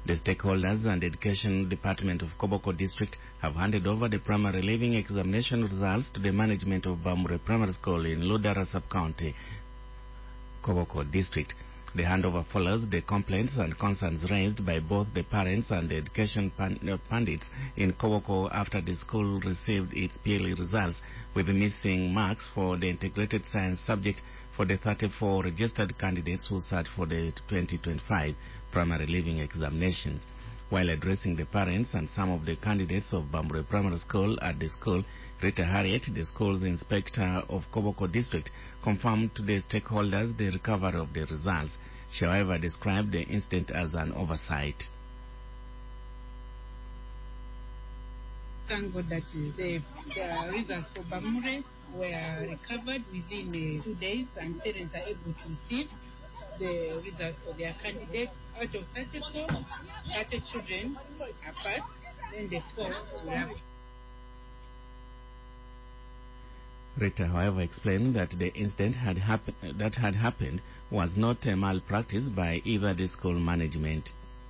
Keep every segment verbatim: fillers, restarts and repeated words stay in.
The stakeholders and Education Department of Koboko District have handed over the primary leaving examination results to the management of Bamure Primary School in Ludara Sub-County, Koboko District. The handover follows the complaints and concerns raised by both the parents and the education pundits in Koboko after the school received its P L E results with missing marks for the integrated science subject for the thirty-four registered candidates who sat for the twenty twenty-five primary leaving examinations. While addressing the parents and some of the candidates of Bamure Primary School at the school, Rita Harriet, the school's inspector of Koboko District, confirmed to the stakeholders the recovery of the results. She, however, described the incident as an oversight. Thank God that uh, the, the results for Bamure were recovered within uh, two days, and parents are able to receive the results for their candidates. Out of thirty-four, thirty children are passed, then the four will have. Rita, however, explained that the incident had that had happened was not a malpractice by either the school management.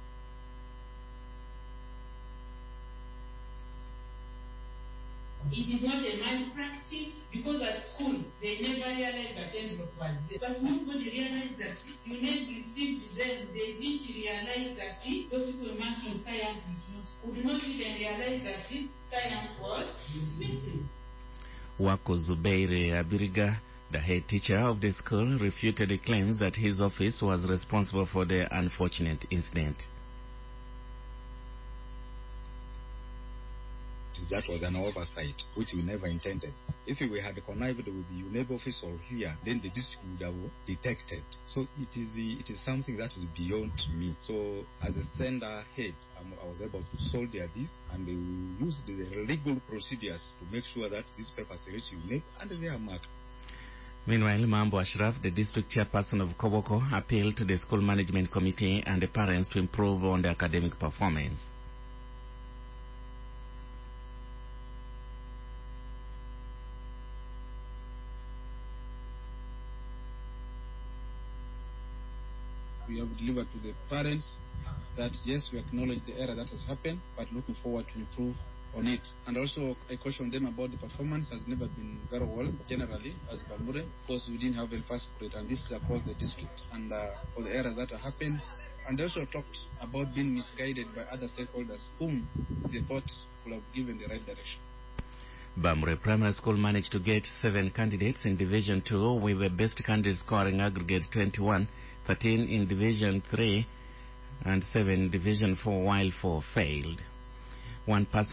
It is not a malpractice because at school they never realized that envelope was there. But nobody realized that you never received them. They didn't realize that those people marking science did not, could not even realize that science was missing. Wako Zubeiri Abiriga, the head teacher of the school, refuted the claims that his office was responsible for the unfortunate incident. That was an oversight, which we never intended. If we had connived with the U N E B official here, then the district would have detected. So it is the, it is something that is beyond me. So as a sender head, um, I was able to solve their this, and we used the legal procedures to make sure that these papers reach U N E B and they are marked. Meanwhile, Mambo Ashraf, the district chairperson of Koboko, appealed to the school management committee and the parents to improve on the academic performance. We have delivered to the parents that yes, we acknowledge the error that has happened, but looking forward to improve on it. And also I caution them about the performance has never been very well generally as Bamure, because we didn't have a first grade, and this is across the district, and uh, for the errors that have happened. And they also talked about being misguided by other stakeholders whom they thought could have given the right direction. Bamure Primary School managed to get seven candidates in Division two, with the best candidate scoring aggregate twenty-one, thirteen in Division three, and seven in Division four, while four failed. One person